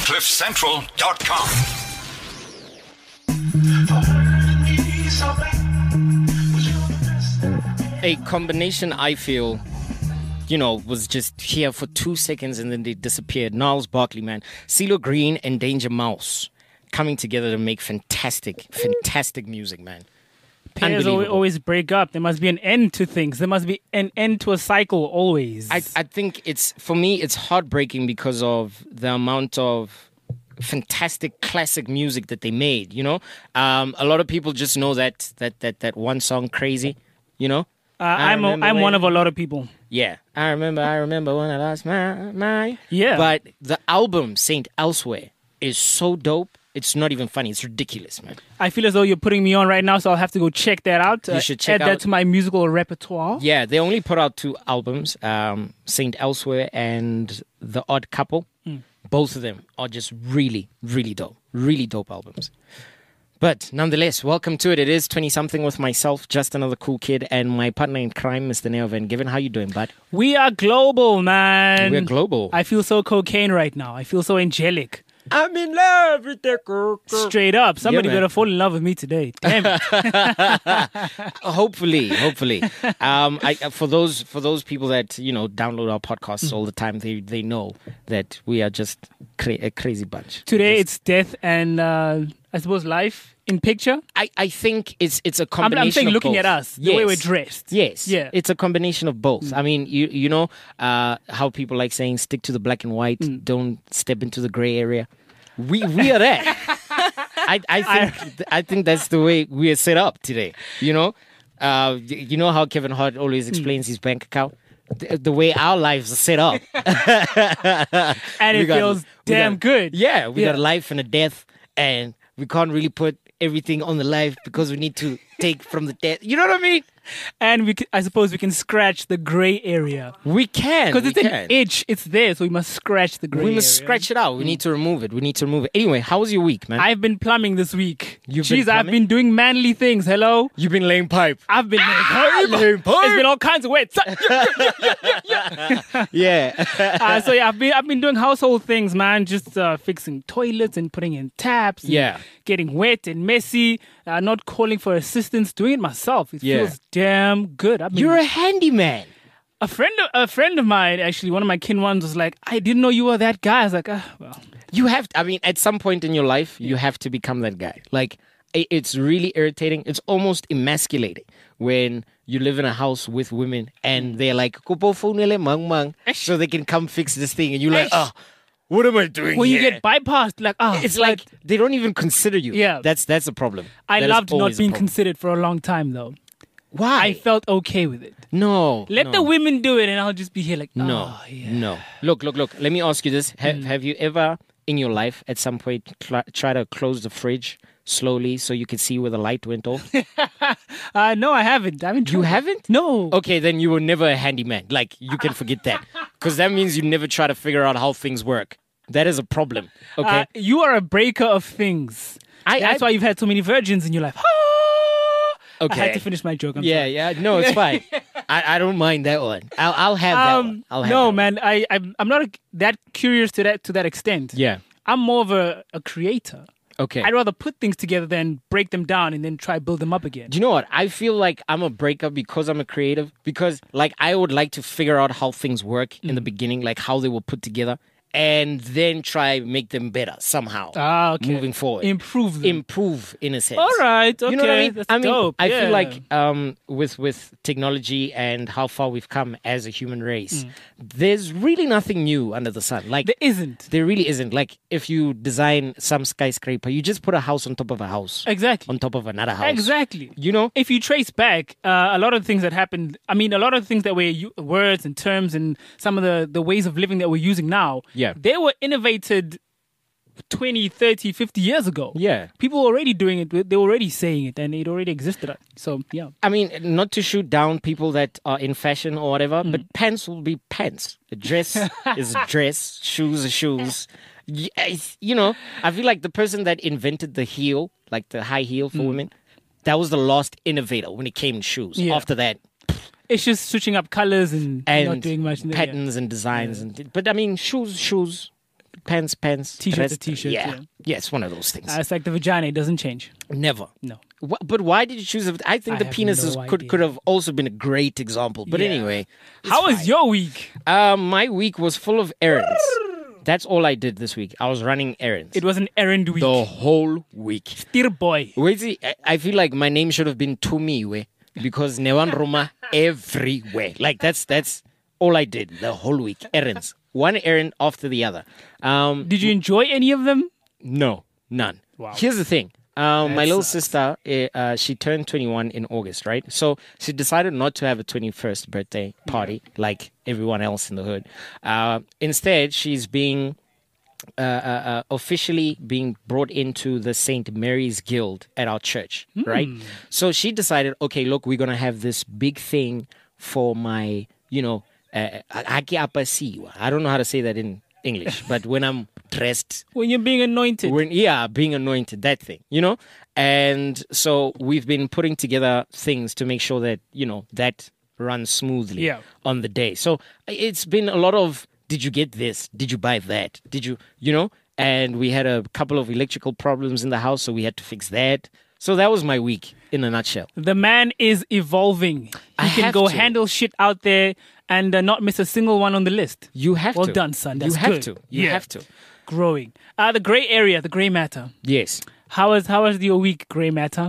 CliffCentral.com. A combination, I feel, was just here for 2 seconds and then they disappeared. Gnarls Barkley, man. CeeLo Green and Danger Mouse coming together to make fantastic music, man. Pairs always break up. There must be an end to things. There must be an end to a cycle always. I think for me, it's heartbreaking because of the amount of fantastic classic music that they made, A lot of people just know that one song, Crazy, I'm one of a lot of people. Yeah. I remember when I lost my. Yeah. But the album, Saint Elsewhere, is so dope. It's not even funny. It's ridiculous, man. I feel as though you're putting me on right now, so I'll have to go check that out. You should check add that to my musical repertoire. Yeah, they only put out 2 albums, Saint Elsewhere and The Odd Couple. Both of them are just really, really dope. Really dope albums. But nonetheless, welcome to it. It is 20-something with myself, just another cool kid, and my partner in crime, Mr. Neo Van Given. How you doing, bud? We are global, man. We're global. I feel so cocaine right now. I feel so angelic. I'm in love with the girl. Straight up. Somebody better fall in love with me today. Damn it. Hopefully. For those people that, download our podcasts all the time, they know that we are just a crazy bunch. Today it's death and, I suppose, life in picture. I think it's a combination I'm saying of looking both. at us, the way we're dressed. Yes. Yeah. It's a combination of both. I mean, you know how people like saying stick to the black and white, don't step into the gray area. We are that. I think that's the way we are set up today. You know how Kevin Hart always explains his bank account? The way our lives are set up. And it feels damn good. Yeah, we got a life and a death, and we can't really put everything on the life because we need to take from the death. You know what I mean? And I suppose we can scratch the gray area. We can. Because it's an itch. It's there, so we must scratch the gray area. We must scratch it out. We need to remove it. Anyway, how was your week, man? I've been plumbing this week. Jeez, I've been doing manly things. Hello? You've been laying pipe. I've been laying pipe. It's been all kinds of wet. Yeah. So I've been doing household things, man. Just fixing toilets and putting in taps. And getting wet and messy. Not calling for assistance. Doing it myself. It feels damn good. You're a handyman. A friend of mine, actually, one of my kin ones was like, I didn't know you were that guy. I was like, well. You have to, at some point in your life, you have to become that guy. Like, it's really irritating. It's almost emasculating when you live in a house with women and they're like, so they can come fix this thing. And you're like, what am I doing when here? You get bypassed, it's like they don't even consider you. Yeah. That's the problem. I loved not being considered for a long time, though. Why? I felt okay with it. No. Let the women do it and I'll just be here like, no. Look. Let me ask you this. Have you ever in your life at some point try to close the fridge slowly so you can see where the light went off? No, I haven't. You haven't? No. Okay, then you were never a handyman. Like, you can forget that. Because that means you never try to figure out how things work. That is a problem. Okay? You are a breaker of things. That's why you've had so many virgins in your life. Okay. I had to finish my joke. Yeah. No, it's fine. I don't mind that one. I'll have that one. Man. I'm not that curious to that extent. Yeah. I'm more of a creator. Okay. I'd rather put things together than break them down and then try build them up again. Do you know what? I feel like I'm a breaker because I'm a creative. Because I would like to figure out how things work in the beginning, like how they were put together. And then try make them better somehow. Okay. Moving forward. Improve them. Improve in a sense. All right. Okay. You know what I mean? That's dope. I feel like with technology and how far we've come as a human race, there's really nothing new under the sun. Like, there isn't. There really isn't. Like, if you design some skyscraper, you just put a house on top of a house. Exactly. On top of another house. Exactly. You know? If you trace back, a lot of the things that happened, a lot of the things that words and terms and some of the ways of living that we're using now, they were innovated 20, 30, 50 years ago. Yeah. People were already doing it. They were already saying it and it already existed. So, yeah. Not to shoot down people that are in fashion or whatever, but pants will be pants. A dress is a dress. Shoes are shoes. I feel like the person that invented the heel, like the high heel for women, that was the last innovator when it came to shoes. Yeah. After that, it's just switching up colors and not doing much. Patterns and designs. Yeah. But shoes. pants, t-shirt dress, to t-shirt. Yeah, it's one of those things. It's like the vagina; it doesn't change. Never. No. But why did you choose it? I think the penises could have also been a great example. But anyway, how was your week? My week was full of errands. That's all I did this week. I was running errands. It was an errand week. The whole week. Dear boy. Wait, I feel like my name should have been Tumiwe because Newan Roma everywhere. Like that's all I did the whole week. Errands. One errand after the other. Did you enjoy any of them? No, none. Wow. Here's the thing. My little sister, she turned 21 in August, right? So she decided not to have a 21st birthday party like everyone else in the hood. Instead, she's being officially being brought into the St. Mary's Guild at our church, right? So she decided, okay, look, we're going to have this big thing for my, I don't know how to say that in English, but when I'm dressed, when you're being anointed, being anointed, that thing, and so we've been putting together things to make sure that that runs smoothly on the day. So it's been a lot of, did you get this, did you buy that, did you and we had a couple of electrical problems in the house, so we had to fix that. So that was my week in a nutshell. The man is evolving. He can go handle shit out there and not miss a single one on the list. You have to. Well done, son. That's good. You have to. Growing. The grey area, the grey matter. Yes. How was your week, grey matter?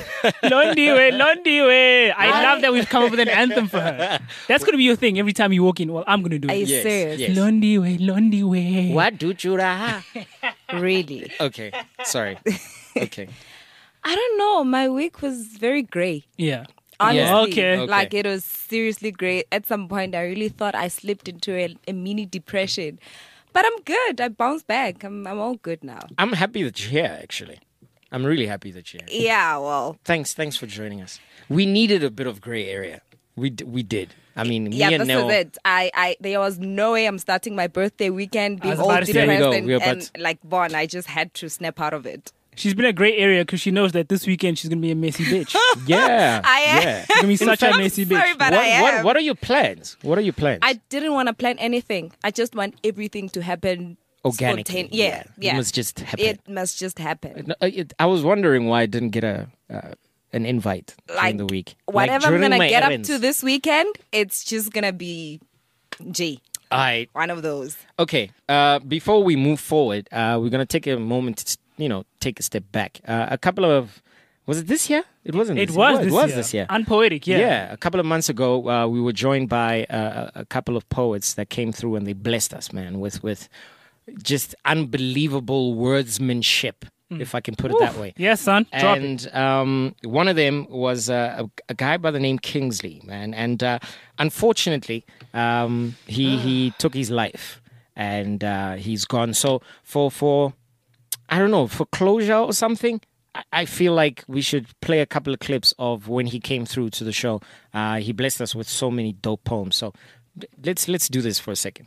Londiwe. I love that we've come up with an anthem for her. That's going to be your thing every time you walk in. Well, I'm going to do it. Are you serious? Yes. Londiwe. What do you Really? Okay. Sorry. Okay. I don't know. My week was very grey. Yeah. Honestly, Okay. Like it was seriously great. At some point, I really thought I slipped into a mini depression. But I'm good. I bounced back. I'm all good now. I'm happy that you're here, actually. I'm really happy that you're here. Yeah, well. Thanks for joining us. We needed a bit of grey area. We did. I mean, me and this Neo. was it. There was no way I'm starting my birthday weekend being all depressed and like Bon. I just had to snap out of it. She's been a great area because she knows that this weekend she's going to be a messy bitch. Yeah. I am. Yeah. She's going to be such a messy bitch. Sorry, but I am. What are your plans? I didn't want to plan anything. I just want everything to happen organically. Yeah. It must just happen. It must just happen. I was wondering why I didn't get an invite during the week. Whatever I'm going to get up to this weekend, it's just going to be one of those. Okay. Before we move forward, we're going to take a moment to take a step back. A couple of, was it this year? It wasn't. It was this year. Unpoetic, yeah. Yeah, a couple of months ago, we were joined by a couple of poets that came through and they blessed us, man, with just unbelievable wordsmanship, if I can put it that way. Yes, son. Drop it. One of them was a guy by the name Kingsley, man, and unfortunately, he took his life, and he's gone. So for I don't know, for closure or something, I feel like we should play a couple of clips of when he came through to the show. He blessed us with so many dope poems. So let's do this for a second.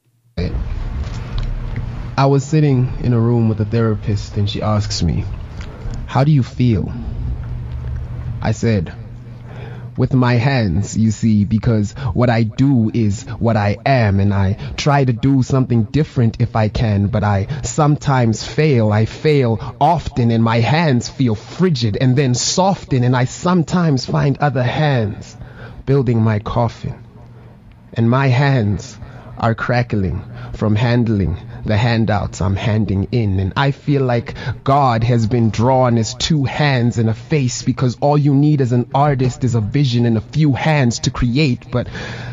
I was sitting in a room with a therapist and she asks me, "How do you feel?" I said, "With my hands, you see, because what I do is what I am, and I try to do something different if I can, but I sometimes fail. I fail often, and my hands feel frigid and then soften, and I sometimes find other hands building my coffin. And my hands are crackling from handling the handouts I'm handing in, and I feel like God has been drawn as two hands and a face, because all you need as an artist is a vision and a few hands to create. But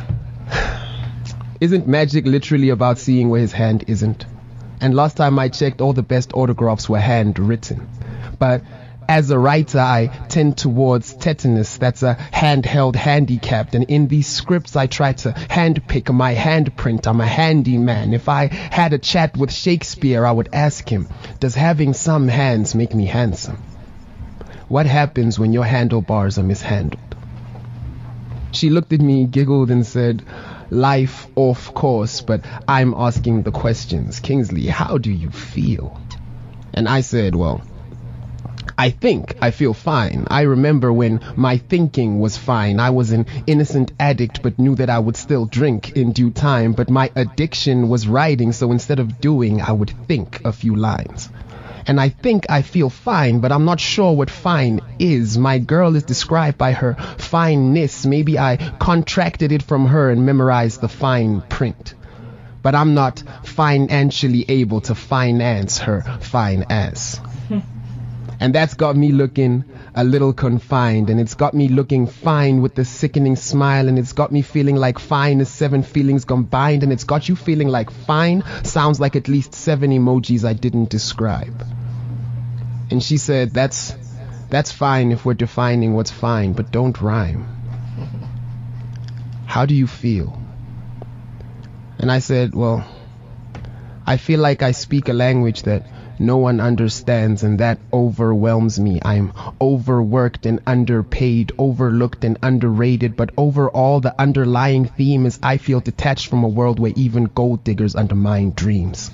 isn't magic literally about seeing where his hand isn't? And last time I checked, all the best autographs were handwritten. But as a writer, I tend towards tetanus. That's a handheld handicapped. And in these scripts, I try to handpick my handprint. I'm a handyman. If I had a chat with Shakespeare, I would ask him, does having some hands make me handsome? What happens when your handlebars are mishandled? She looked at me, giggled, and said, life, of course, but I'm asking the questions. Kingsley, how do you feel? And I said, well, I think I feel fine. I remember when my thinking was fine. I was an innocent addict but knew that I would still drink in due time. But my addiction was writing, so instead of doing, I would think a few lines. And I think I feel fine, but I'm not sure what fine is. My girl is described by her fineness. Maybe I contracted it from her and memorized the fine print. But I'm not financially able to finance her fine ass. And that's got me looking a little confined, and it's got me looking fine with the sickening smile, and it's got me feeling like fine is 7 feelings combined, and it's got you feeling like fine sounds like at least 7 emojis I didn't describe. And she said, that's fine if we're defining what's fine, but don't rhyme. How do you feel? And I said, well, I feel like I speak a language that no one understands, and that overwhelms me. I'm overworked and underpaid, overlooked and underrated, but overall the underlying theme is I feel detached from a world where even gold diggers undermine dreams.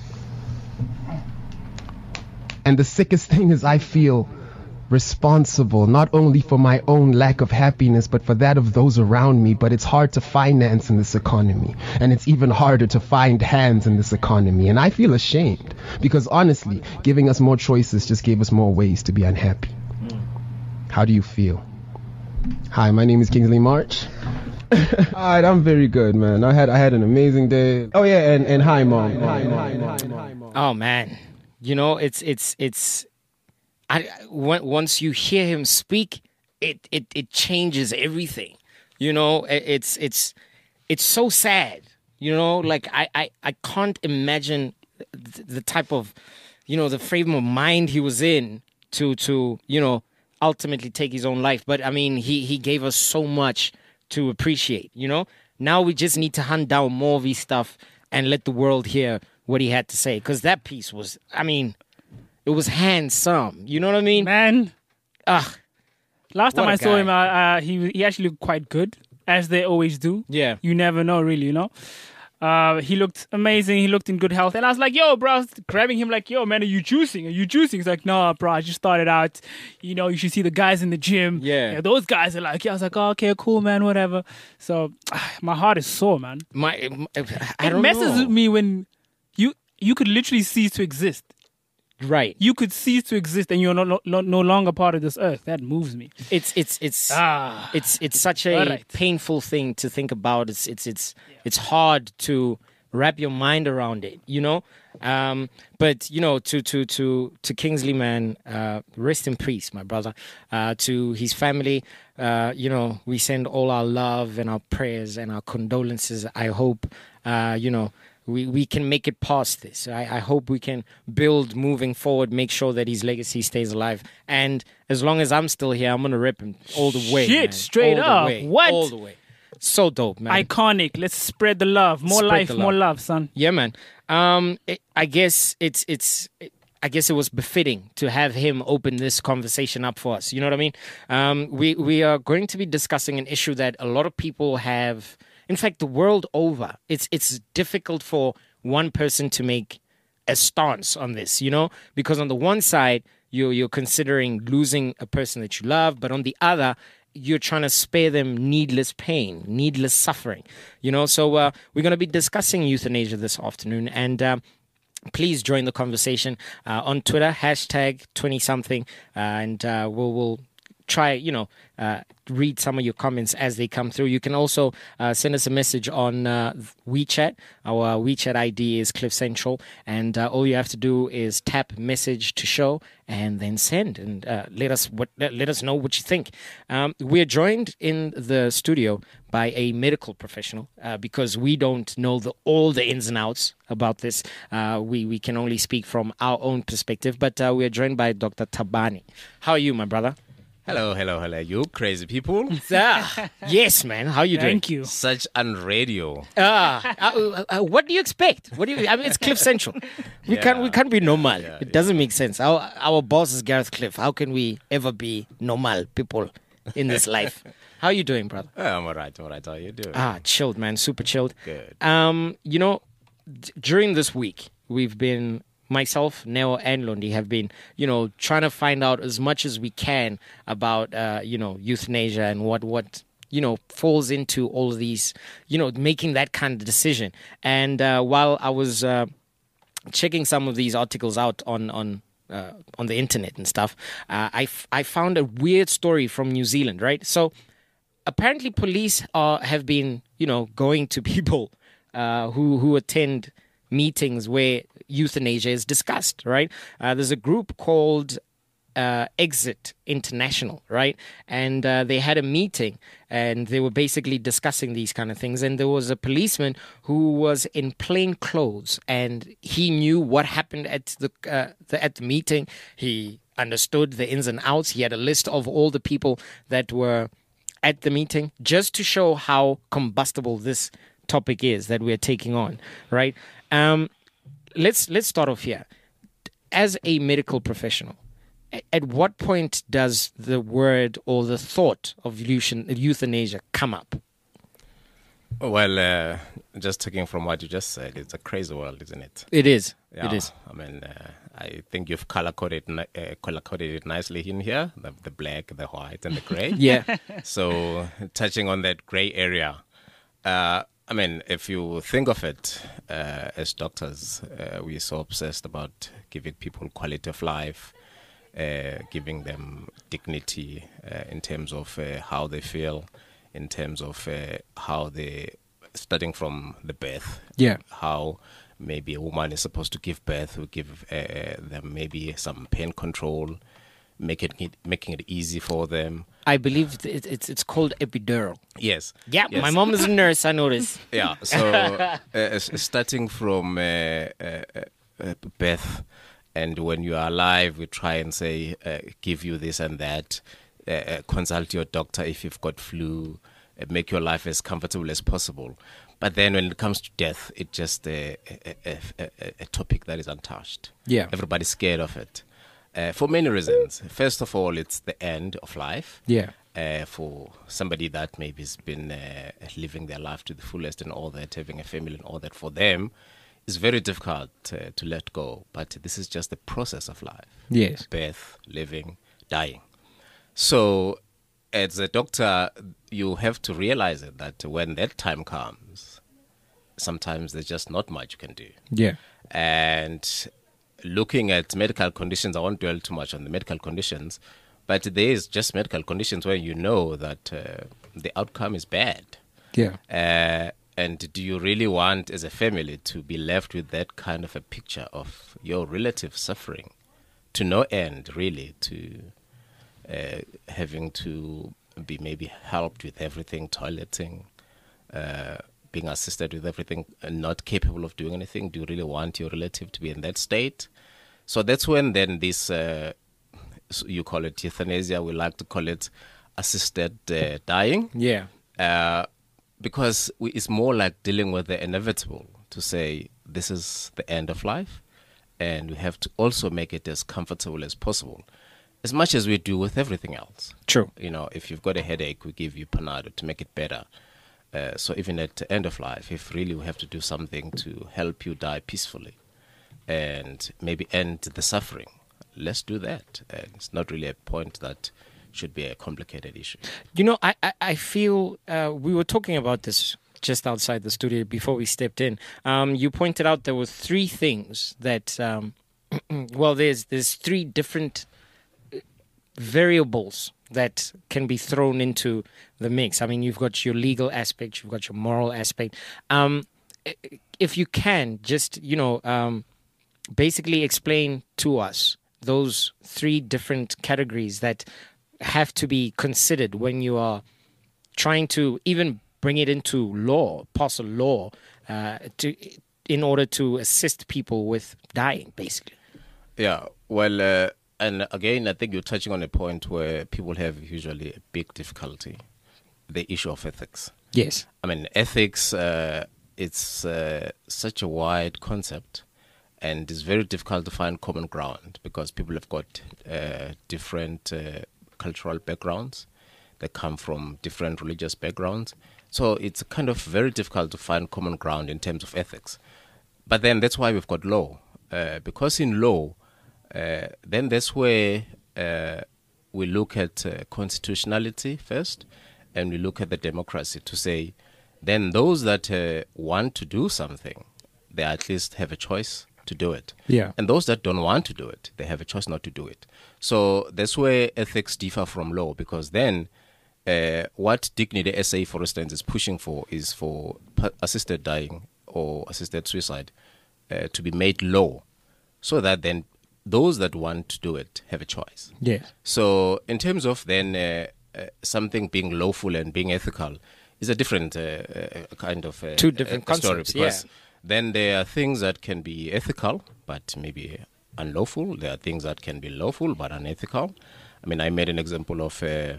And the sickest thing is I feel responsible, not only for my own lack of happiness, but for that of those around me. But it's hard to finance in this economy, and it's even harder to find hands in this economy. And I feel ashamed, because honestly, giving us more choices just gave us more ways to be unhappy. How do you feel? Hi, my name is Kingsley March. Alright, I'm very good, man. I had an amazing day. Oh yeah, and hi, mom. Oh man, you know, once you hear him speak, it changes everything. You know, it's so sad. You know, like I can't imagine the type of, you know, the frame of mind he was in to you know, ultimately take his own life. But I mean, he gave us so much to appreciate. You know, now we just need to hunt down more of his stuff and let the world hear what he had to say, because that piece was, I mean, it was handsome. You know what I mean? Man. Last time I saw guy. him, he actually looked quite good, as they always do. Yeah. You never know, really, you know? He looked amazing. He looked in good health. And I was like, yo, bro, I was grabbing him like, yo, man, are you juicing? Are you juicing? He's like, nah, bro, I just started out. You know, you should see the guys in the gym. Yeah. Those guys are like, yeah. I was like, oh, okay, cool, man, whatever. So my heart is sore, man. It messes with me when you could literally cease to exist. Right. You could cease to exist and you're no longer part of this earth. That moves me. It's such a painful thing to think about. It's hard to wrap your mind around it, you know? But you know, to Kingsley, man, rest in peace, my brother. To his family, you know, we send all our love and our prayers and our condolences. I hope you know, we can make it past this. I hope we can build moving forward, make sure that his legacy stays alive. And as long as I'm still here, I'm going to rip him all the way. Shit, man. Straight all up. The way, what? All the way. So dope, man. Iconic. Let's spread the love. More life, more love, son. Yeah, man. I guess I guess it was befitting to have him open this conversation up for us. You know what I mean? We are going to be discussing an issue that a lot of people have. In fact, the world over, it's difficult for one person to make a stance on this, you know, because on the one side, you're considering losing a person that you love, but on the other, you're trying to spare them needless pain, needless suffering, you know. So we're going to be discussing euthanasia this afternoon, and please join the conversation on Twitter, #20something, and we'll try, you know, read some of your comments as they come through. You can also send us a message on WeChat. Our WeChat ID is Cliff Central, and all you have to do is tap message to show and then send, and let us know what you think. We're joined in the studio by a medical professional because we don't know all the ins and outs about this. We can only speak from our own perspective, but we are joined by Dr. Thabani. How are you, my brother? Hello, you crazy people. Yes, man. How you doing? Thank you. Such unradio. What do you expect? I mean, it's Cliff Central. We can't be normal. It doesn't make sense. Our boss is Gareth Cliff. How can we ever be normal people in this life? How are you doing, brother? I'm all right. How are you doing? Chilled, man. Super chilled. Good. You know, during this week, we've been myself, Neo, and Londi have been, trying to find out as much as we can about, euthanasia and what falls into all of these, making that kind of decision. And while I was checking some of these articles out on the internet and stuff, I found a weird story from New Zealand, right? So apparently police have been, going to people who attend meetings where euthanasia is discussed, right? There's a group called Exit International, right? And they had a meeting and they were basically discussing these kind of things. And there was a policeman who was in plain clothes and he knew what happened at the meeting. He understood the ins and outs. He had a list of all the people that were at the meeting, just to show how combustible this topic is that we're taking on, right? Let's start off here. As a medical professional, at what point does the word or the thought of euthanasia come up? Well, just taking from what you just said, it's a crazy world, isn't it? It is. Yeah, it is. I mean, I think you've color-coded it nicely in here, the black, the white, and the gray. Yeah. So touching on that gray area, I mean, if you think of it, as doctors, we're so obsessed about giving people quality of life, giving them dignity in terms of how they feel, in terms of how they, starting from the birth, how maybe a woman is supposed to give birth, we give them maybe some pain control, making it easy for them. I believe it's called epidural. Yes. Yeah, yes. My mom is a nurse, I noticed. Yeah, so starting from birth, and when you are alive, we try and say, give you this and that, consult your doctor if you've got flu, make your life as comfortable as possible. But then when it comes to death, it's just a topic that is untouched. Yeah. Everybody's scared of it. For many reasons. First of all, it's the end of life. Yeah. For somebody that maybe has been living their life to the fullest and all that, having a family and all that, for them, it's very difficult to let go. But this is just the process of life. Yes. Birth, living, dying. So as a doctor, you have to realize it, that when that time comes, sometimes there's just not much you can do. Yeah. And looking at medical conditions, I won't dwell too much on the medical conditions, but there is just medical conditions where you know that the outcome is bad. Yeah. And do you really want, as a family, to be left with that kind of a picture of your relative suffering to no end, really, to having to be maybe helped with everything, toileting, being assisted with everything, and not capable of doing anything? Do you really want your relative to be in that state? So that's when then this, you call it euthanasia, we like to call it assisted dying. Yeah. Because it's more like dealing with the inevitable, to say this is the end of life, and we have to also make it as comfortable as possible, as much as we do with everything else. True. You know, if you've got a headache, we give you Panado to make it better. So even at the end of life, if really we have to do something to help you die peacefully and maybe end the suffering, let's do that. And it's not really a point that should be a complicated issue. You know, I feel we were talking about this just outside the studio before we stepped in. You pointed out there were three things that, well, there's three different variables that can be thrown into the mix. I mean, you've got your legal aspect, you've got your moral aspect. If you can, just, basically explain to us those three different categories that have to be considered when you are trying to even bring it into law, pass a law, in order to assist people with dying, basically. Yeah, well, and again, I think you're touching on a point where people have usually a big difficulty, the issue of ethics. Yes. I mean, ethics, it's such a wide concept, and it's very difficult to find common ground because people have got different cultural backgrounds. They come from different religious backgrounds. So it's kind of very difficult to find common ground in terms of ethics. But then that's why we've got law. because in law, then that's where we look at constitutionality first, and we look at the democracy to say, then those that want to do something, they at least have a choice to do it. Yeah. And those that don't want to do it, they have a choice not to do it. So that's where ethics differ from law, because then what Dignity SA, for instance, is pushing for is for assisted dying or assisted suicide to be made law, so that then those that want to do it have a choice. Yes. So in terms of then something being lawful and being ethical is a different kind of two different story, concepts, because then there are things that can be ethical but maybe unlawful. There are things that can be lawful but unethical. I mean, I made an example of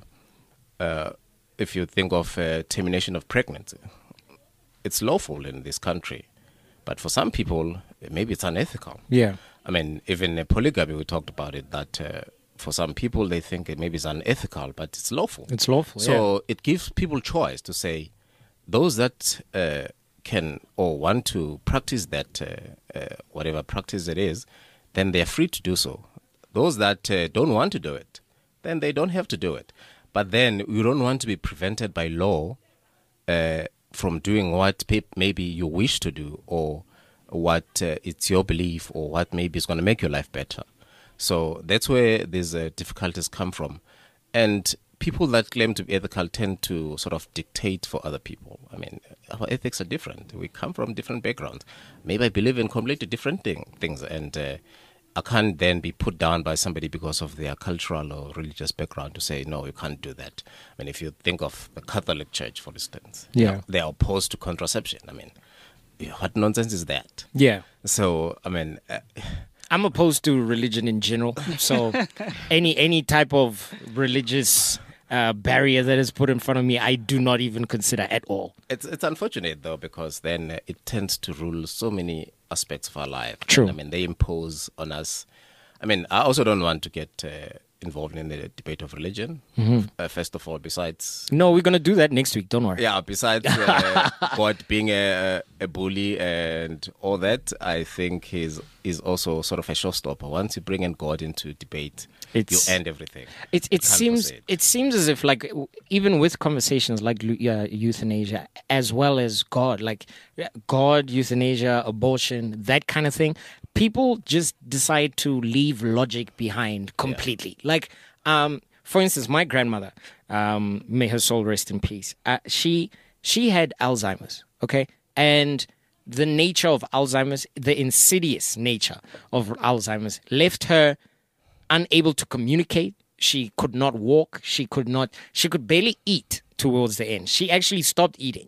if you think of termination of pregnancy, it's lawful in this country, but for some people maybe it's unethical. Yeah. I mean, even polygamy, we talked about it, that for some people they think it maybe it's unethical, but it's lawful. It's lawful, So it gives people choice to say, those that can or want to practice that, whatever practice it is, then they're free to do so. Those that don't want to do it, then they don't have to do it. But then you don't want to be prevented by law from doing what maybe you wish to do, or what it's your belief, or what maybe is going to make your life better. So that's where these difficulties come from. And people that claim to be ethical tend to sort of dictate for other people. I mean, our ethics are different. We come from different backgrounds. Maybe I believe in completely different things, and I can't then be put down by somebody because of their cultural or religious background to say, no, you can't do that. I mean, if you think of the Catholic Church, for instance, they are opposed to contraception. I mean, what nonsense is that? Yeah. So, I mean, I'm opposed to religion in general. So any type of religious barrier that is put in front of me, I do not even consider at all. It's unfortunate, though, because then it tends to rule so many aspects of our life. True. I mean, they impose on us. I mean, I also don't want to get involved in the debate of religion. First of all, besides... No, we're going to do that next week. Don't worry. Yeah, besides God being a bully and all that, I think is also sort of a showstopper. Once you bring in God into debate, you end everything. It seems as if, like, even with conversations like euthanasia, as well as God, like God, euthanasia, abortion, that kind of thing, people just decide to leave logic behind completely. Yeah. Like, for instance, my grandmother, may her soul rest in peace. She had Alzheimer's, okay? And the nature of Alzheimer's, the insidious nature of Alzheimer's, left her unable to communicate. She could not walk. She could barely eat towards the end. She actually stopped eating,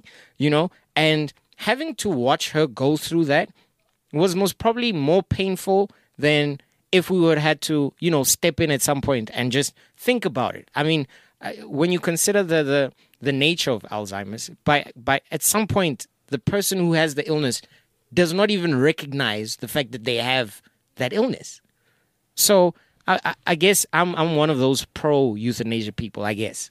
and having to watch her go through that was most probably more painful than if we would have had to, step in at some point and just think about it. I mean, when you consider the nature of Alzheimer's, by at some point, the person who has the illness does not even recognize the fact that they have that illness. So I guess I'm one of those pro-euthanasia people, I guess.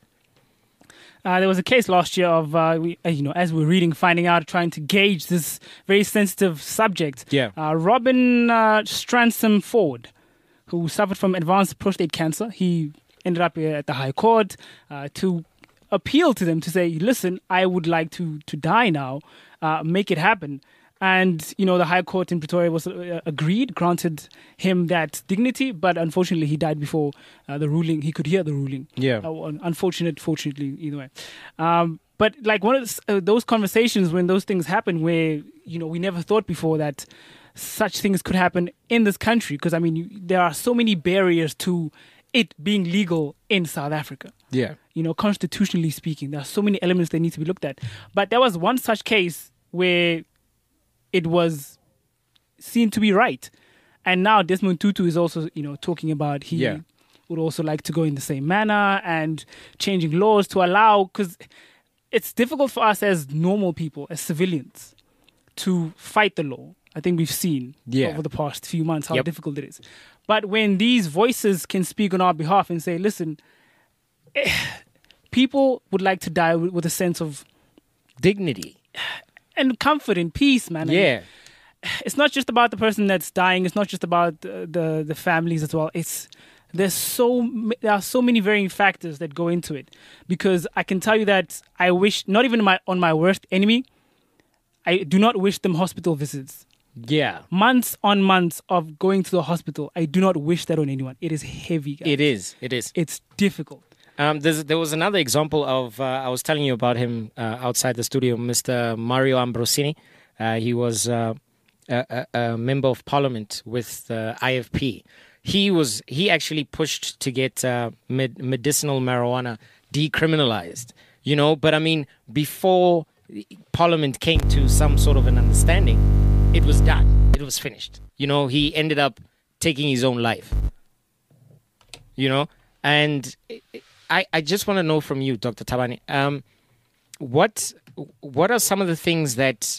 There was a case last year of, as we were reading, finding out, trying to gauge this very sensitive subject. Yeah. Robin Stransom Ford, who suffered from advanced prostate cancer, he ended up at the High Court to appeal to them to say, listen, I would like to die now, make it happen. And, the High Court in Pretoria was granted him that dignity, but unfortunately he died before the ruling. He could hear the ruling. Yeah. Fortunately, either way. But like one of those conversations when those things happen where, we never thought before that such things could happen in this country. Because, I mean, there are so many barriers to it being legal in South Africa. Yeah. Constitutionally speaking, there are so many elements that need to be looked at. But there was one such case where it was seen to be right. And now Desmond Tutu is also, talking about he would also like to go in the same manner and changing laws to allow, because it's difficult for us as normal people, as civilians, to fight the law. I think we've seen over the past few months how difficult it is. But when these voices can speak on our behalf and say, listen, people would like to die with a sense of dignity and comfort and peace, man. Yeah. it's not just about the person that's dying. It's not just about the families as well. There are so many varying factors that go into it. Because I can tell you that I wish, not even on my worst enemy, I do not wish them hospital visits. Yeah. Months on months of going to the hospital. I do not wish that on anyone. It is heavy, guys. It is. It's difficult. There was another example of, I was telling you about him outside the studio, Mr. Mario Ambrosini. He was a member of parliament with the IFP. He actually pushed to get medicinal marijuana decriminalized, but I mean, before Parliament came to some sort of an understanding, it was done. It was finished. He ended up taking his own life. And I just want to know from you, Dr. Thabane, what are some of the things that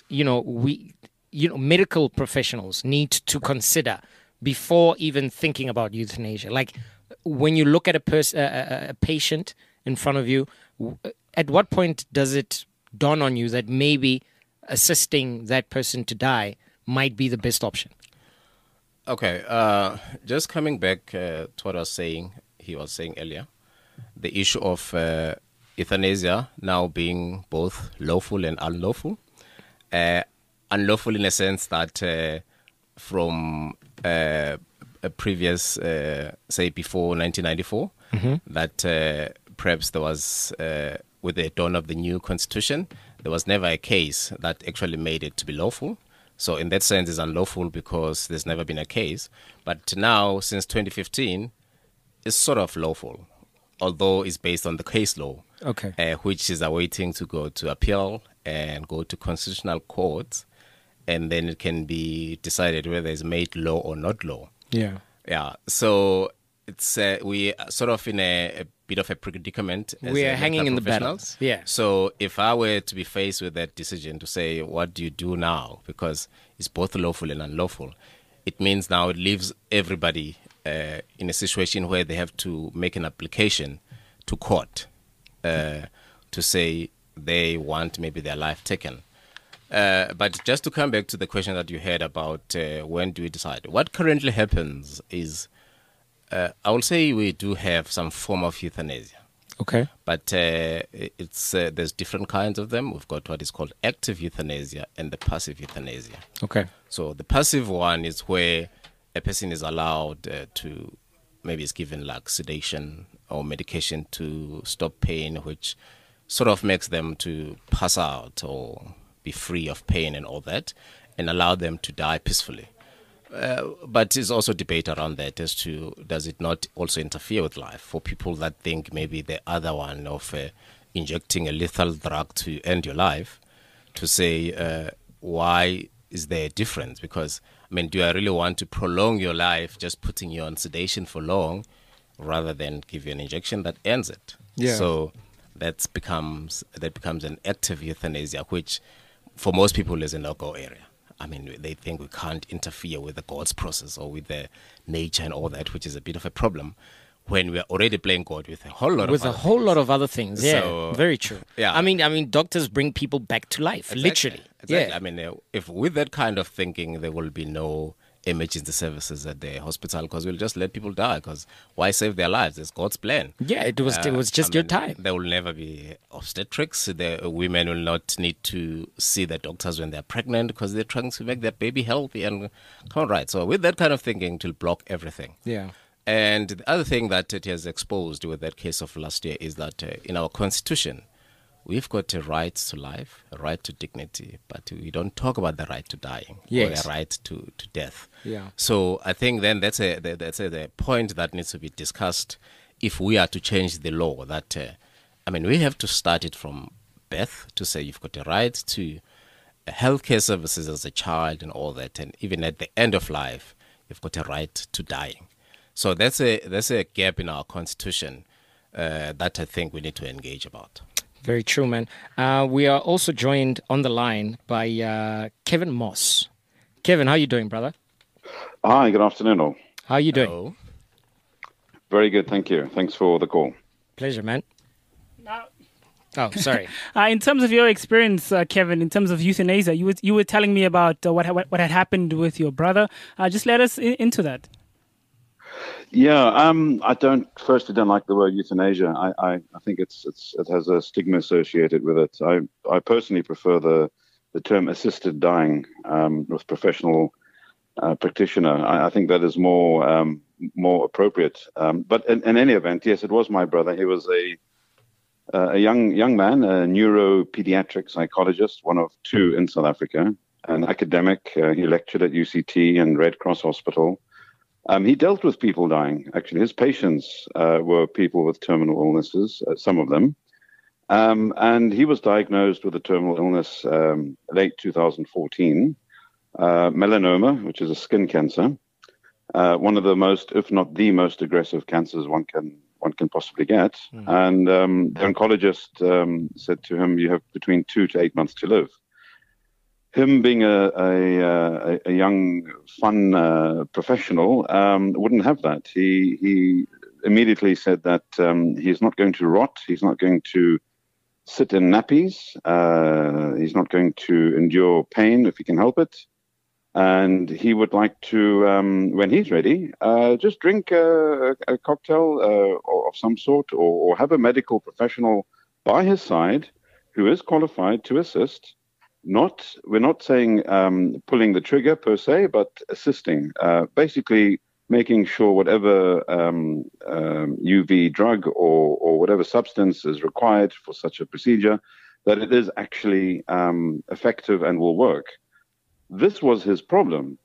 medical professionals need to consider before even thinking about euthanasia? Like when you look at a patient in front of you, at what point does it dawn on you that maybe assisting that person to die might be the best option? Okay, just coming back to what he was saying earlier, the issue of euthanasia now being both lawful and unlawful. Unlawful in a sense that from a previous, say before 1994, that perhaps there was, with the dawn of the new constitution, there was never a case that actually made it to be lawful. So in that sense, it's unlawful because there's never been a case. But now, since 2015, it's sort of lawful, although it's based on the case law, which is awaiting to go to appeal and go to constitutional courts, and then it can be decided whether it's made law or not law. Yeah. So it's we are sort of in a bit of a predicament. We are hanging in the balance. Yeah. So if I were to be faced with that decision to say, what do you do now? Because it's both lawful and unlawful. It means now it leaves everybody in a situation where they have to make an application to court to say they want maybe their life taken. But just to come back to the question that you had about when do we decide? What currently happens is, I will say we do have some form of euthanasia. Okay. But it's there's different kinds of them. We've got what is called active euthanasia and the passive euthanasia. Okay. So the passive one is where a person is allowed to, maybe is given like sedation or medication to stop pain, which sort of makes them to pass out or be free of pain and all that, and allow them to die peacefully. But there's also debate around that as to, does it not also interfere with life? For people that think maybe the other one of injecting a lethal drug to end your life, to say, why is there a difference? Because, I mean, do I really want to prolong your life just putting you on sedation for long, rather than give you an injection that ends it? Yeah. So that becomes an active euthanasia, which for most people is a no-go area. I mean, they think we can't interfere with the God's process or with the nature and all that, which is a bit of a problem when we're already playing God with a whole lot of other things. Yeah, so, very true. Yeah. I mean, doctors bring people back to life, literally. Exactly. Yeah. I mean, if with that kind of thinking, there will be no emergency services at the hospital, because we'll just let people die, because why save their lives? It's God's plan. Yeah, it was just your time. There will never be obstetrics. The women will not need to see the doctors when they're pregnant, because they're trying to make their baby healthy and come on, right. So with that kind of thinking, it will block everything. Yeah. And the other thing that it has exposed with that case of last year is that in our constitution, we've got a right to life, a right to dignity, but we don't talk about the right to dying, yes, or a right to death. Yeah. So I think then that's the point that needs to be discussed if we are to change the law. That we have to start it from birth, to say you've got a right to healthcare services as a child and all that, and even at the end of life, you've got a right to dying. So that's a gap in our constitution that I think we need to engage about. Very true, man. We are also joined on the line by Kevin Moss. Kevin, how you doing, brother? Hi, good afternoon all. How are you doing? Hello. Very good, thank you. Thanks for the call. Pleasure, man. Now, Oh, sorry. In terms of your experience, Kevin, in terms of euthanasia, you were telling me about what had happened with your brother. Just let us into that. Yeah, I don't like the word euthanasia. I think it has a stigma associated with it. I personally prefer the term assisted dying with professional practitioner. I think that is more appropriate. But in any event, yes, it was my brother. He was a young man, a neuropediatric psychologist, one of two in South Africa, an academic. He lectured at UCT and Red Cross Hospital. He dealt with people dying. Actually, his patients were people with terminal illnesses, some of them. And he was diagnosed with a terminal illness late 2014, melanoma, which is a skin cancer, one of the most, if not the most aggressive cancers one can possibly get. And the oncologist said to him, "You have between 2 to 8 months to live." Him being a young, fun professional wouldn't have that. He immediately said that he's not going to rot. He's not going to sit in nappies. He's not going to endure pain if he can help it. And he would like to, when he's ready, just drink a cocktail of some sort, or have a medical professional by his side who is qualified to assist. We're not saying pulling the trigger per se, but assisting, basically making sure whatever UV drug or whatever substance is required for such a procedure, that it is actually effective and will work. This was his problem.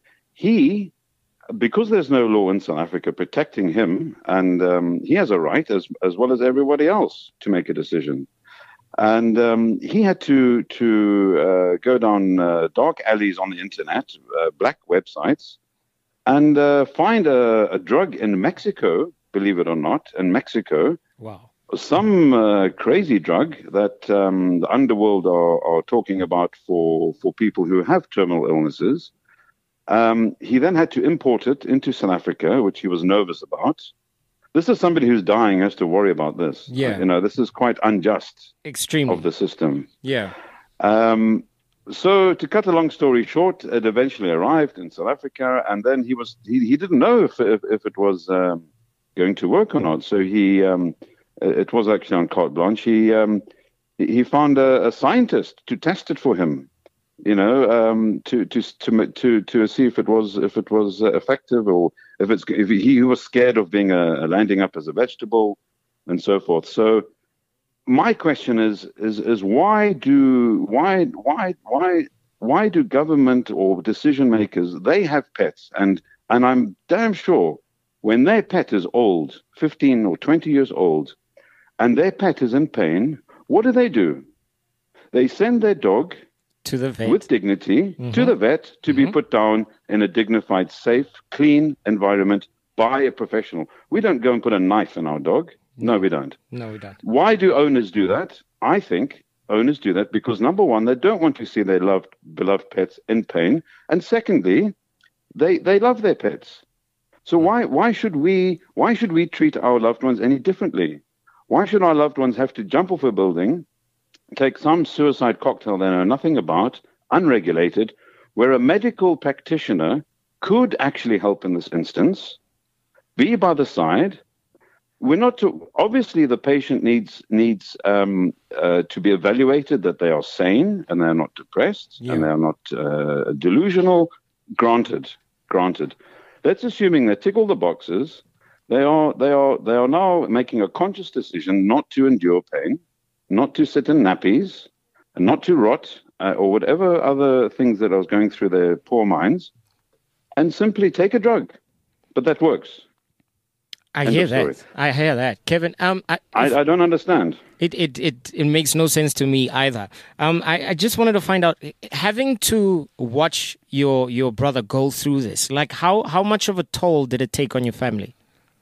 Because there's no law in South Africa protecting him, and he has a right as well as everybody else to make a decision. And he had to go down dark alleys on the internet, black websites, and find a drug in Mexico, believe it or not, in Mexico. Wow. Some crazy drug that the underworld are talking about for people who have terminal illnesses. He then had to import it into South Africa, which he was nervous about. This is somebody who's dying has to worry about this. Yeah. This is quite unjust. Extremely. Of the system. Yeah. So to cut a long story short, it eventually arrived in South Africa, and then he didn't know if it was going to work or not. So it was actually on carte blanche. He found a scientist to test it for him, to see if it was effective, or if he was scared of being landing up as a vegetable, and so forth. So my question is why do government or decision makers, they have pets, and I'm damn sure when their pet is old, 15 or 20 years old, and their pet is in pain, what do? They send their dog to the vet with dignity to the vet to be put down in a dignified, safe, clean environment by a professional. We don't go and put a knife in our dog. No, we don't. Why do owners do that? I think owners do that because, number one, they don't want to see their beloved pets in pain. And secondly, they love their pets. So why should we treat our loved ones any differently? Why should our loved ones have to jump off a building, take some suicide cocktail they know nothing about, unregulated, where a medical practitioner could actually help in this instance, be by the side? Obviously the patient needs to be evaluated that they are sane and they're not depressed and they're not delusional. Granted. Let's assuming they tick all the boxes. They are now making a conscious decision not to endure pain, not to sit in nappies, and not to rot, or whatever other things that I was going through their poor minds, and simply take a drug. But that works. I hear that, Kevin. I don't understand. It makes no sense to me either. I just wanted to find out, having to watch your brother go through this, like how much of a toll did it take on your family?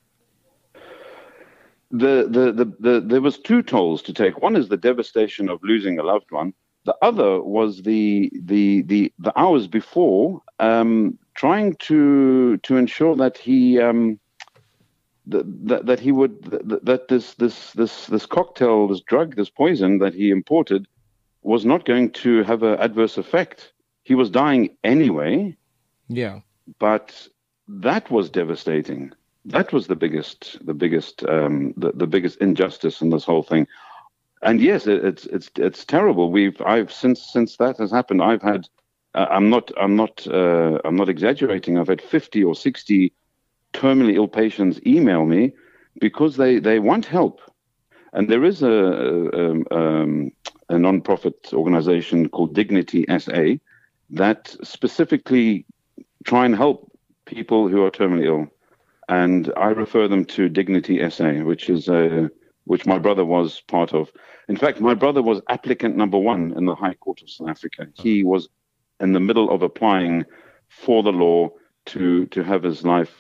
There was two tolls to take. One is the devastation of losing a loved one. The other was the hours before trying to ensure that that he would that this cocktail, this drug, this poison that he imported was not going to have an adverse effect. He was dying anyway. Yeah. But that was devastating. That was the biggest injustice in this whole thing. And yes, it's terrible. I've since that has happened, I've had I'm not exaggerating. I've had 50 or 60 terminally ill patients email me because they want help. And there is a non-profit organization called Dignity SA that specifically try and help people who are terminally ill. And I refer them to Dignity SA, which my brother was part of. In fact, my brother was applicant number 1 in the High Court of South Africa. He was in the middle of applying for the law to have his life,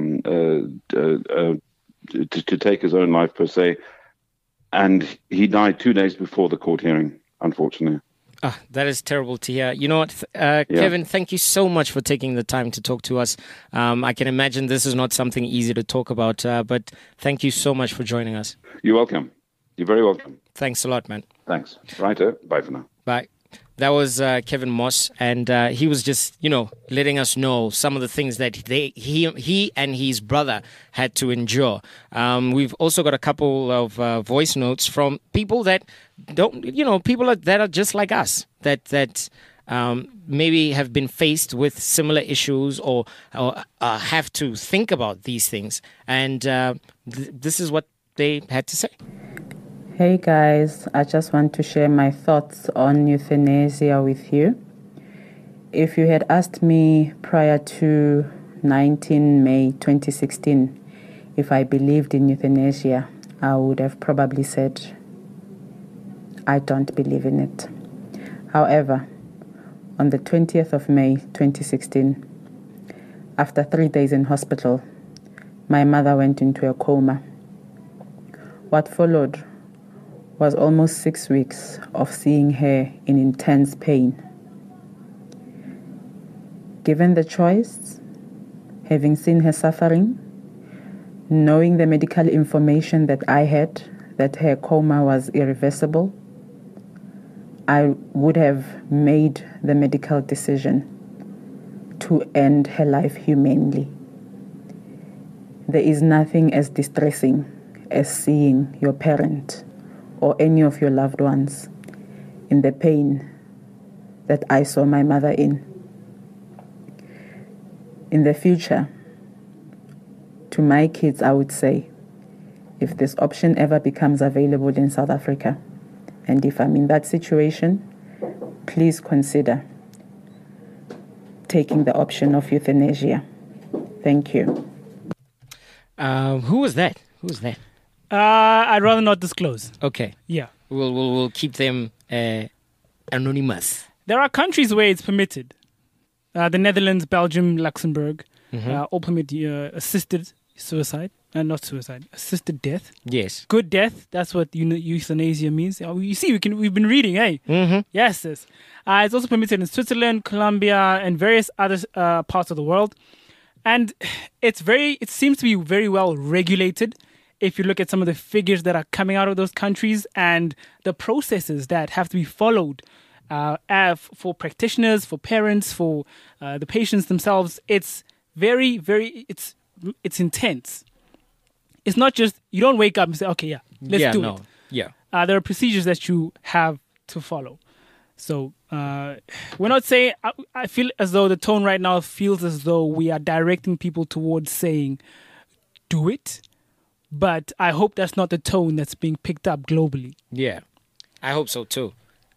to take his own life per se. And he died 2 days before the court hearing, unfortunately. That is terrible to hear. You know what, Kevin, thank you so much for taking the time to talk to us. I can imagine this is not something easy to talk about, but thank you so much for joining us. You're welcome. You're very welcome. Thanks a lot, man. Thanks. Righto. Bye for now. Bye. That was Kevin Moss, and he was just, letting us know some of the things that he and his brother had to endure. We've also got a couple of voice notes from people that people that are just like us, that maybe have been faced with similar issues or have to think about these things. And this is what they had to say. Hey guys, I just want to share my thoughts on euthanasia with you. If you had asked me prior to 19 May 2016 if I believed in euthanasia, I would have probably said, I don't believe in it. However, on the 20th of May 2016, after 3 days in hospital, my mother went into a coma. What followed was almost 6 weeks of seeing her in intense pain. Given the choice, having seen her suffering, knowing the medical information that I had, that her coma was irreversible, I would have made the medical decision to end her life humanely. There is nothing as distressing as seeing your parent or any of your loved ones in the pain that I saw my mother in. In the future, to my kids, I would say, if this option ever becomes available in South Africa, and if I'm in that situation, please consider taking the option of euthanasia. Thank you. Who was that? I'd rather not disclose. Okay. Yeah. We'll keep them anonymous. There are countries where it's permitted. The Netherlands, Belgium, Luxembourg, all permit assisted suicide. Not suicide, assisted death. Yes. Good death. That's what euthanasia means. You see, we've been reading, eh? Mm-hmm. Yes. It's also permitted in Switzerland, Colombia, and various other parts of the world. And it seems to be very well regulated. If you look at some of the figures that are coming out of those countries and the processes that have to be followed for practitioners, for parents, for the patients themselves, it's very, very, it's intense. It's not just, you don't wake up and say, okay, let's do it. Yeah. There are procedures that you have to follow. So we're not saying, I feel as though the tone right now feels as though we are directing people towards saying, do it. But I hope that's not the tone that's being picked up globally. Yeah, I hope so too.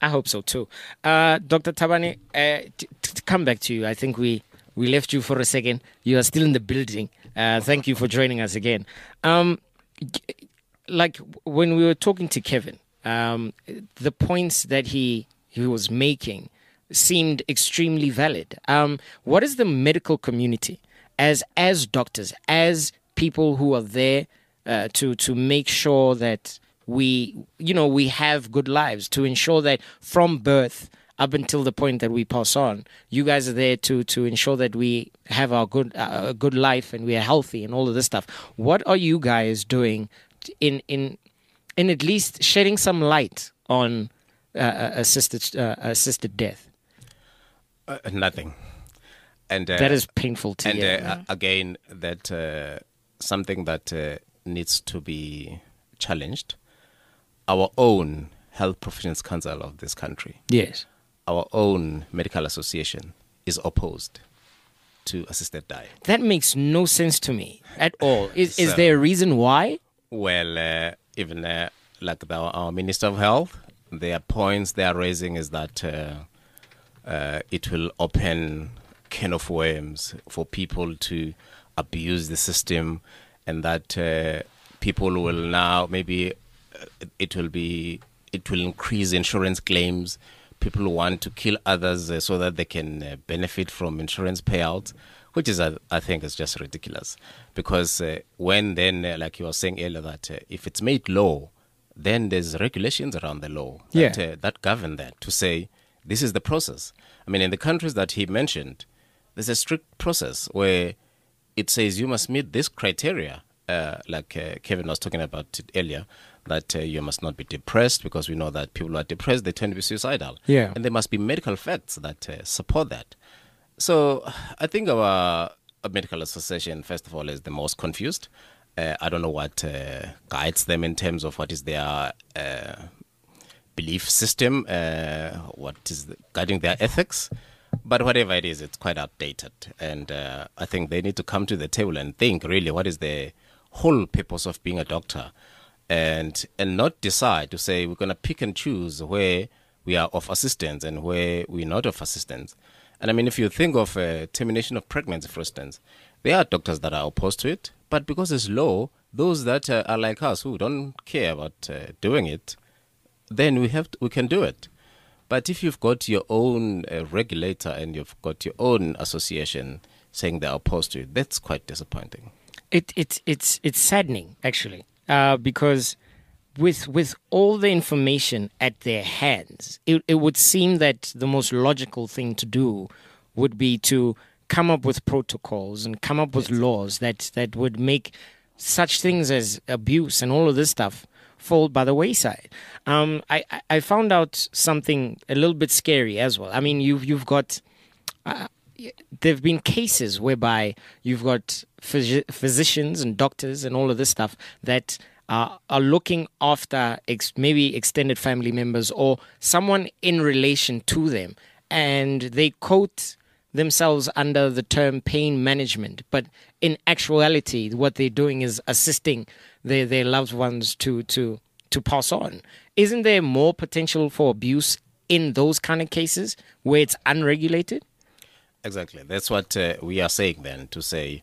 Dr. Thabane, to come back to you, I think we left you for a second. You are still in the building. Thank you for joining us again. Like when we were talking to Kevin, the points that he was making seemed extremely valid. What is the medical community, as doctors, as people who are there to make sure that we have good lives, to ensure that from birth up until the point that we pass on. You guys are there to ensure that we have our good life and we are healthy and all of this stuff. What are you guys doing in at least shedding some light on assisted death? Nothing. And that is painful to hear. And again, that something that needs to be challenged. Our own Health Professions Council of this country, yes, our own medical association is opposed to assisted dying. That makes no sense to me at all. Is there a reason why? Well, even like our Minister of Health, their points they are raising is that it will open can of worms for people to abuse the system, and that people will now maybe it will increase insurance claims. People want to kill others so that they can benefit from insurance payouts, which is, I think, is just ridiculous. Because when then, like you were saying earlier, that if it's made law, then there's regulations around the law that govern that to say this is the process. I mean, in the countries that he mentioned, there's a strict process where it says you must meet this criteria, like Kevin was talking about it earlier, that you must not be depressed, because we know that people who are depressed, they tend to be suicidal. Yeah. And there must be medical facts that support that. So I think our medical association, first of all, is the most confused. I don't know what guides them in terms of what is their belief system, what is guiding their ethics. But whatever it is, it's quite outdated. And I think they need to come to the table and think, really, what is the whole purpose of being a doctor? And not decide to say we're going to pick and choose where we are of assistance and where we're not of assistance. And I mean, if you think of termination of pregnancy, for instance, there are doctors that are opposed to it, but because it's law, those that are like us who don't care about doing it, then we can do it. But if you've got your own regulator and you've got your own association saying they're opposed to it, that's quite disappointing. It's saddening, actually. Because with all the information at their hands, it would seem that the most logical thing to do would be to come up with protocols and come up with laws that would make such things as abuse and all of this stuff fall by the wayside. I found out something a little bit scary as well. I mean, you've got... there have been cases whereby you've got physicians and doctors and all of this stuff that are looking after maybe extended family members or someone in relation to them, and they quote themselves under the term pain management, but in actuality what they're doing is assisting their loved ones to pass on. Isn't there more potential for abuse in those kind of cases where it's unregulated? Exactly. That's what we are saying then, to say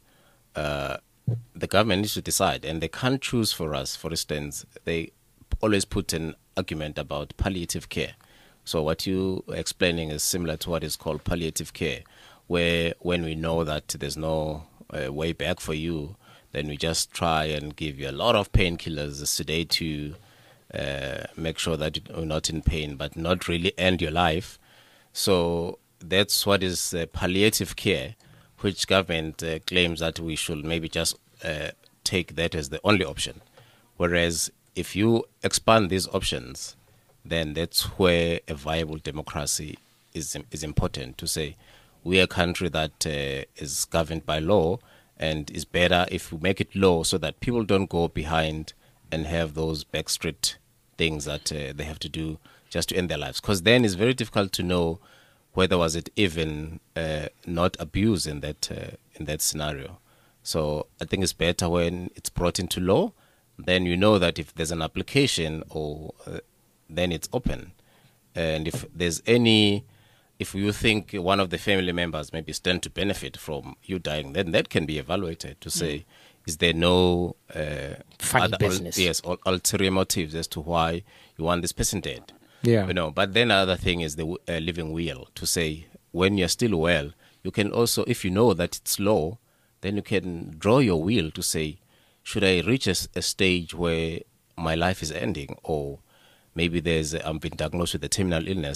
the government needs to decide, and they can't choose for us. For instance, they always put an argument about palliative care. So what you are explaining is similar to what is called palliative care, where when we know that there's no way back for you, then we just try and give you a lot of painkillers, sedate you, make sure that you're not in pain, but not really end your life. So that's what is palliative care, which government claims that we should maybe just take that as the only option. Whereas if you expand these options, then that's where a viable democracy is important, to say we are a country that is governed by law, and is better if we make it law so that people don't go behind and have those backstreet things that they have to do just to end their lives. Because then it's very difficult to know whether was it even not abuse in that scenario. So I think it's better when it's brought into law. Then you know that if there's an application, or then it's open. And if there's if you think one of the family members maybe stand to benefit from you dying, then that can be evaluated to say, is there no funny business? Yes, ulterior motives as to why you want this person dead. Yeah. But then another thing is the living will, to say when you're still well, you can also, if you know that it's law, then you can draw your will to say, should I reach a stage where my life is ending, or maybe I'm being diagnosed with a terminal illness,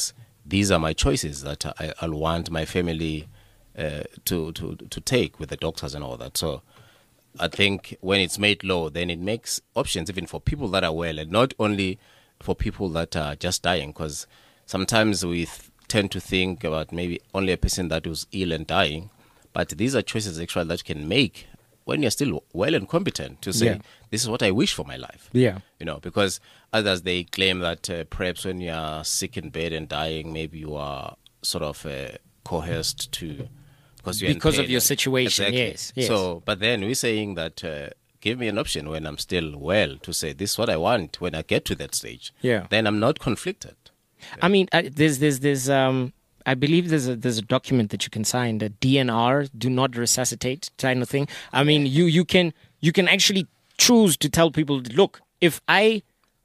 these are my choices that I'll want my family to take with the doctors and all that. So I think when it's made law, then it makes options even for people that are well, and not only for people that are just dying, because sometimes we tend to think about maybe only a person that was ill and dying, but these are choices actually that you can make when you're still well and competent to say, this is what I wish for my life. Yeah. Because others, they claim that perhaps when you're sick in bed and dying, maybe you are sort of coerced to, because of your situation. Exactly. Yes. So, but then we're saying that give me an option when I'm still well to say, this is what I want when I get to that stage. Yeah. Then I'm not conflicted. I mean, there's I believe there's a document that you can sign, the DNR, do not resuscitate kind of thing. I mean, you can actually choose to tell people, look, if I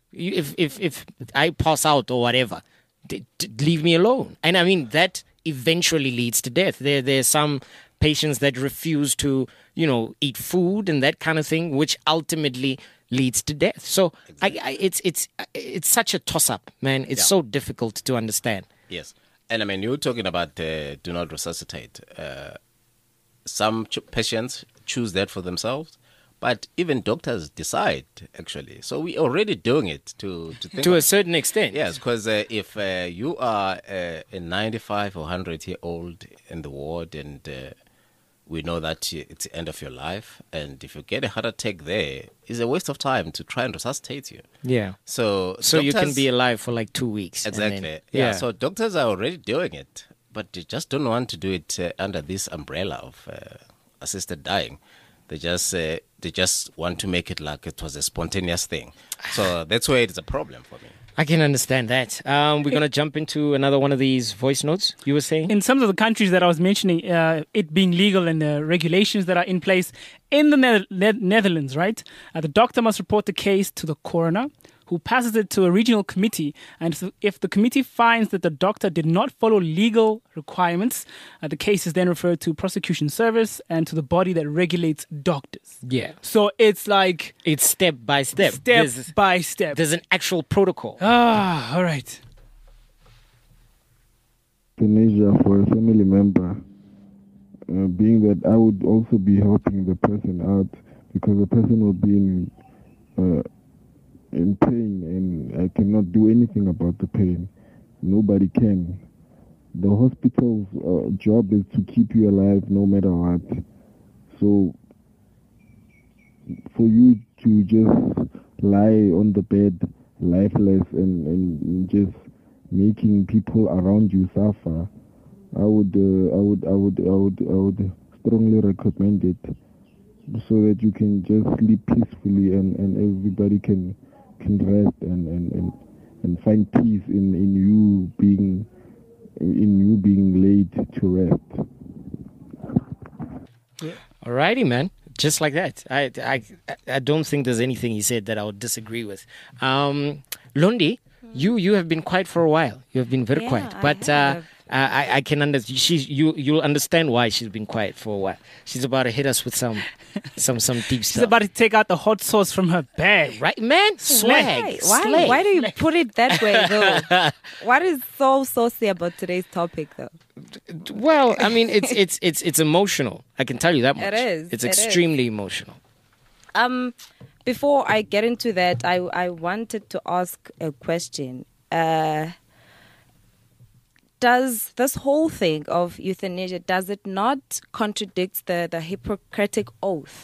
pass out or whatever, leave me alone. And I mean, that eventually leads to death. There's some patients that refuse to, eat food and that kind of thing, which ultimately leads to death. So it's such a toss-up, man. It's so difficult to understand. Yes. And I mean, you're talking about do not resuscitate. Some patients choose that for themselves, but even doctors decide, actually. So we're already doing it to a certain extent. Yes, because if you are a 95 or 100-year-old in the ward, and we know that it's the end of your life, and if you get a heart attack there, it's a waste of time to try and resuscitate you. Yeah. So you can be alive for like 2 weeks. Exactly. Yeah. So doctors are already doing it, but they just don't want to do it under this umbrella of assisted dying. They just want to make it like it was a spontaneous thing. So that's where it's a problem for me. I can understand that. We're going to jump into another one of these voice notes you were saying. In some of the countries that I was mentioning, it being legal and the regulations that are in place, in the Netherlands, right? The doctor must report the case to the coroner, who passes it to a regional committee. And if the committee finds that the doctor did not follow legal requirements, the case is then referred to prosecution service and to the body that regulates doctors. Yeah. So it's like... It's step by step. Step by step. There's an actual protocol. All right. Euthanasia for a family member, being that I would also be helping the person out, because the person will be in pain, and I cannot do anything about the pain. Nobody can. The hospital's job is to keep you alive no matter what. So for you to just lie on the bed lifeless and just making people around you suffer, I would strongly recommend it, so that you can just sleep peacefully and everybody can rest and find peace in you being laid to rest. Yeah. Alrighty, man. Just like that. I don't think there's anything he said that I would disagree with. Londi, you have been quiet for a while. You have been very quiet, but I can understand. You'll understand why she's been quiet for a while. She's about to hit us with some deep stuff. She's about to take out the hot sauce from her bag. Right, man? Swag. Slay. Why do you put it that way, though? What is so saucy about today's topic, though? Well, I mean, it's emotional. I can tell you that much. It is. It's extremely emotional. Before I get into that, I wanted to ask a question. Does this whole thing of euthanasia, does it not contradict the Hippocratic Oath?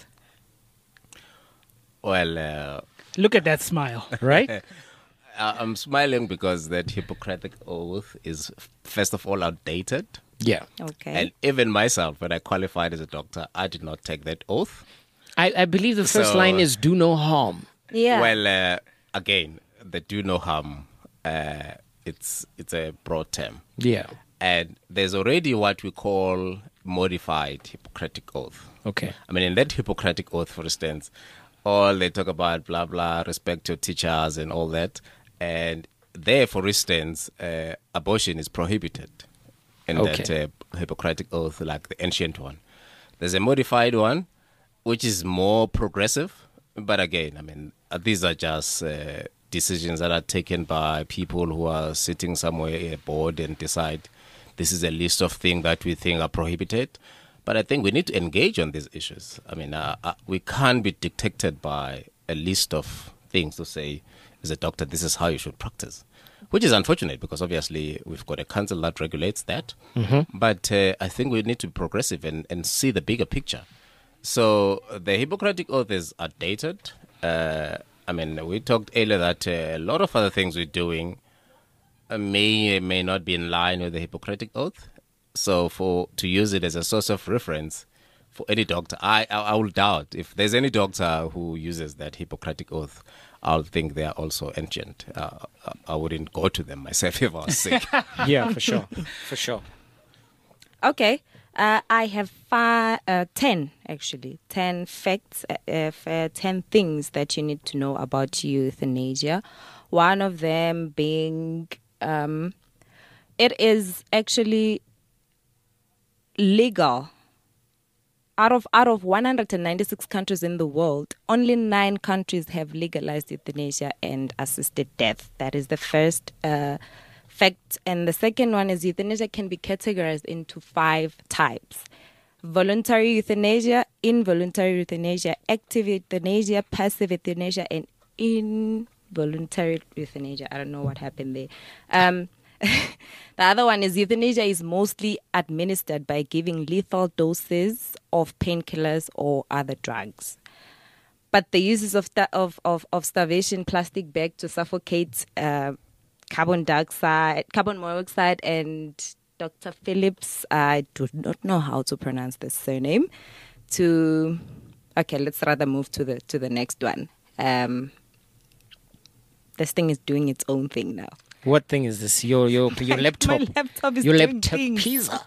Well, look at that smile, right? I'm smiling because that Hippocratic Oath is, first of all, outdated. Yeah. Okay. And even myself, when I qualified as a doctor, I did not take that oath. I believe the first line is do no harm. Yeah. Well, again, the do no harm, it's a broad term. Yeah. And there's already what we call modified Hippocratic Oath. Okay. I mean, in that Hippocratic Oath, for instance, all they talk about, blah, blah, respect your teachers and all that. And there, for instance, abortion is prohibited in that Hippocratic Oath, like the ancient one. There's a modified one, which is more progressive. But again, I mean, these are just decisions that are taken by people who are sitting somewhere at a board and decide this is a list of things that we think are prohibited. But I think we need to engage on these issues. I mean, we can't be dictated by a list of things to say, as a doctor, this is how you should practice, which is unfortunate because obviously we've got a council that regulates that. Mm-hmm. But I think we need to be progressive and see the bigger picture. So the Hippocratic Oath is outdated. I mean, we talked earlier that a lot of other things we're doing may not be in line with the Hippocratic Oath. So to use it as a source of reference for any doctor, I will doubt if there's any doctor who uses that Hippocratic Oath, I'll think they are also ancient. I wouldn't go to them myself if I was sick. Yeah, for sure. For sure. Okay. I have 10 facts, 10 things that you need to know about euthanasia. One of them being, it is actually legal. Out of 196 countries in the world, only 9 countries have legalized euthanasia and assisted death. That is the first fact. And the second one is euthanasia can be categorized into 5 types: voluntary euthanasia, involuntary euthanasia, active euthanasia, passive euthanasia, and involuntary euthanasia. I don't know what happened there. The other one is euthanasia is mostly administered by giving lethal doses of painkillers or other drugs. But the uses of starvation, plastic bag to suffocate, carbon monoxide, and Dr. Phillips, I do not know how to pronounce the surname. Okay, let's rather move to the next one. This thing is doing its own thing now. What thing is this? Your laptop? My laptop is your doing laptop things. pizza.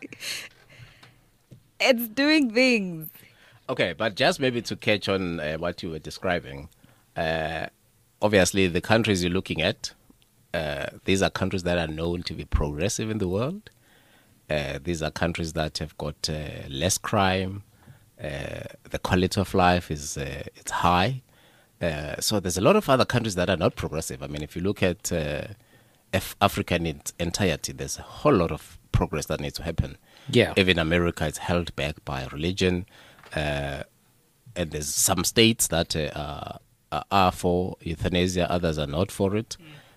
It's doing things. Okay, but just maybe to catch on what you were describing, obviously the countries you're looking at, these are countries that are known to be progressive in the world. These are countries that have got less crime. The quality of life is it's high. So there's a lot of other countries that are not progressive. I mean, if you look at Africa in its entirety, there's a whole lot of progress that needs to happen. Yeah. Even America is held back by religion. And there's some states that are for euthanasia, others are not for it.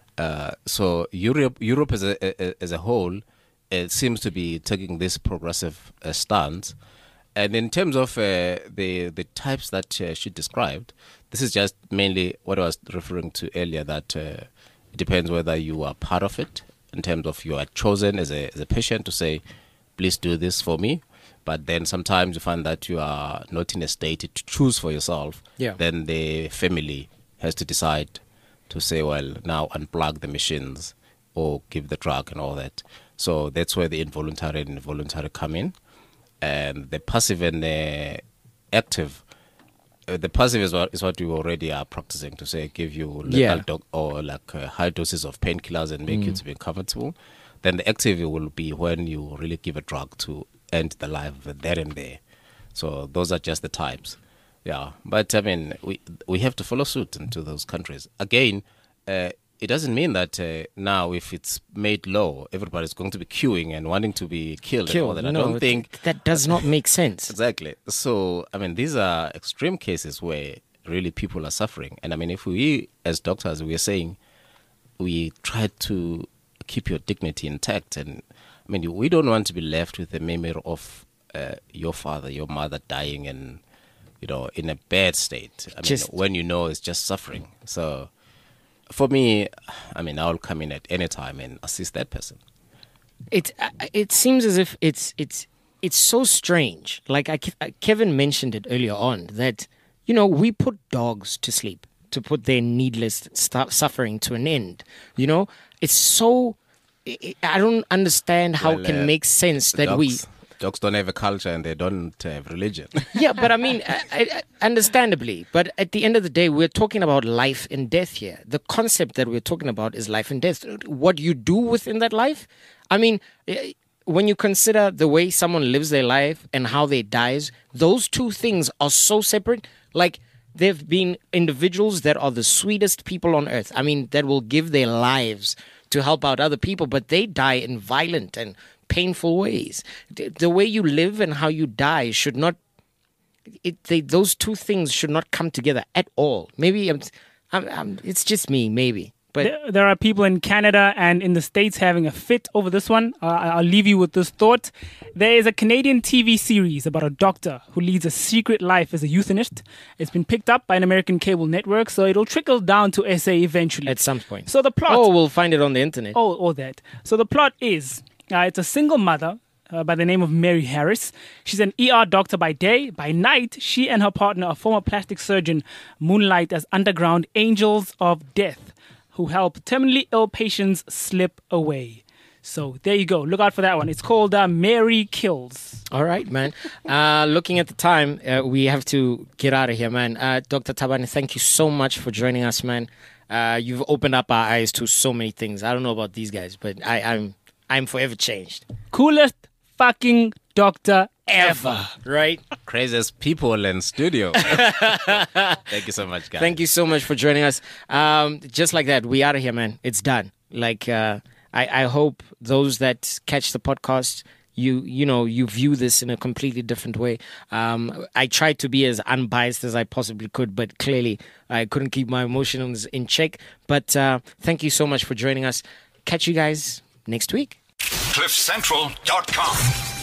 So Europe as a whole seems to be taking this progressive stance. And in terms of the types that she described, this is just mainly what I was referring to earlier, that it depends whether you are part of it, in terms of you are chosen as a patient to say, please do this for me. But then sometimes you find that you are not in a state to choose for yourself. Yeah. Then the family has to decide to say, well, now unplug the machines or give the drug and all that. So that's where the involuntary and voluntary come in. And the passive and the active, the passive is what we already are practicing, to say give you lethal or high doses of painkillers and make you to be comfortable. Then the active will be when you really give a drug to end the life there and there. So those are just the types. Yeah, but I mean, we have to follow suit into those countries. Again, it doesn't mean that now if it's made law, everybody's going to be queuing and wanting to be killed. And all that. I don't think that does not make sense. Exactly. So, I mean, these are extreme cases where really people are suffering. And I mean, if we, as doctors, we are saying we try to keep your dignity intact. And I mean, we don't want to be left with the memory of your father, your mother dying and, in a bad state. I mean, when it's just suffering. So, for me, I mean, I'll come in at any time and assist that person. It seems as if it's so strange. Like Kevin mentioned it earlier on, that we put dogs to sleep to put their needless suffering to an end. It's so. I don't understand how it can make sense that dogs don't have a culture and they don't have religion. Yeah, but I mean, understandably. But at the end of the day, we're talking about life and death here. The concept that we're talking about is life and death. What you do within that life, I mean, when you consider the way someone lives their life and how they dies, those two things are so separate. Like, there have been individuals that are the sweetest people on earth. I mean, that will give their lives to help out other people, but they die in violent and painful ways. The way you live and how you die should not, those two things should not come together at all. Maybe it's just me, maybe. But there are people in Canada and in the States having a fit over this one. I'll leave you with this thought. There is a Canadian TV series about a doctor who leads a secret life as a euthanist. It's been picked up by an American cable network, so it'll trickle down to SA eventually. At some point. So the plot... Oh, we'll find it on the internet. Oh, that. So the plot is, it's a single mother by the name of Mary Harris. She's an ER doctor by day. By night, she and her partner, a former plastic surgeon, moonlight as underground angels of death, who help terminally ill patients slip away. So there you go. Look out for that one. It's called Mary Kills. All right, man. Looking at the time, we have to get out of here, man. Dr. Thabane, thank you so much for joining us, man. You've opened up our eyes to so many things. I don't know about these guys, but I'm forever changed. Coolest fucking doctor ever. Right? Craziest people in studio. Thank you so much, guys. Thank you so much for joining us. Just like that, we out of here, man. It's done. Like, I hope those that catch the podcast, you view this in a completely different way. I tried to be as unbiased as I possibly could, but clearly I couldn't keep my emotions in check. But thank you so much for joining us. Catch you guys next week. CliffCentral.com